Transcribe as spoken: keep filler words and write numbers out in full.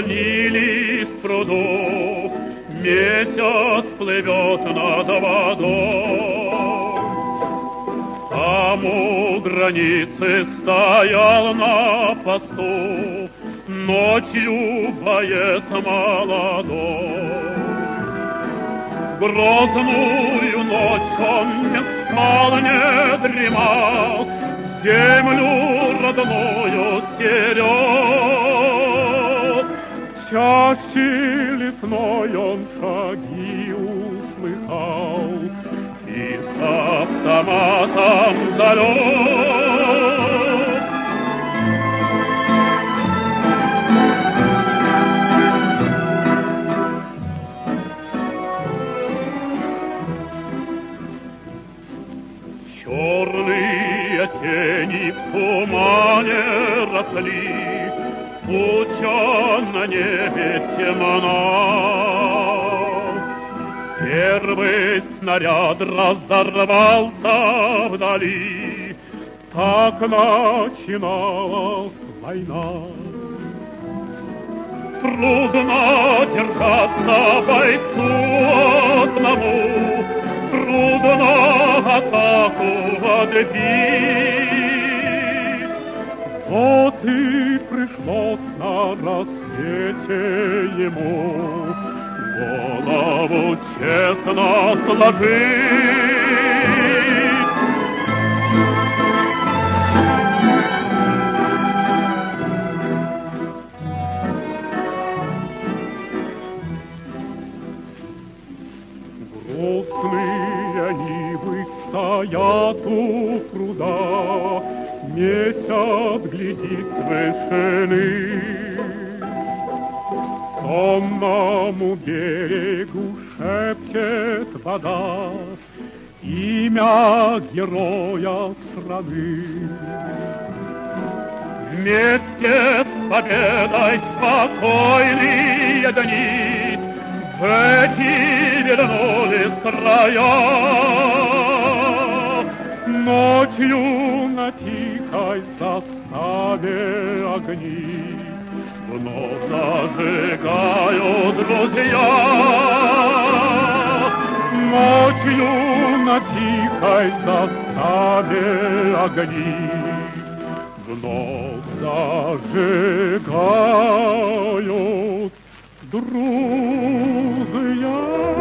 склонились в пруду, месяц плывет над водой. Там у границы стоял на посту ночью боец молодой. Грозную ночь он не спал, не дремал, землю родную стерег. В чаще лесной он шаги услыхал и с автоматом залег. Черные тени в тумане росли, туча на небе темна. Первый снаряд разорвался вдали, так начиналась война. Трудно держаться бойцу одному, трудно атаку отбить. Вот и пришлось на рассвете ему голову честно сложить. Грустные ивы стоят у пруда, месяц глядит с вышины. Сонному берегу шепчет вода имя героя страны. Вместе с победой спокойные дни в эти вернулись края. Ночью на тихой заставе огни вновь зажигают друзья. Ночью на тихой заставе огни вновь зажигают друзья.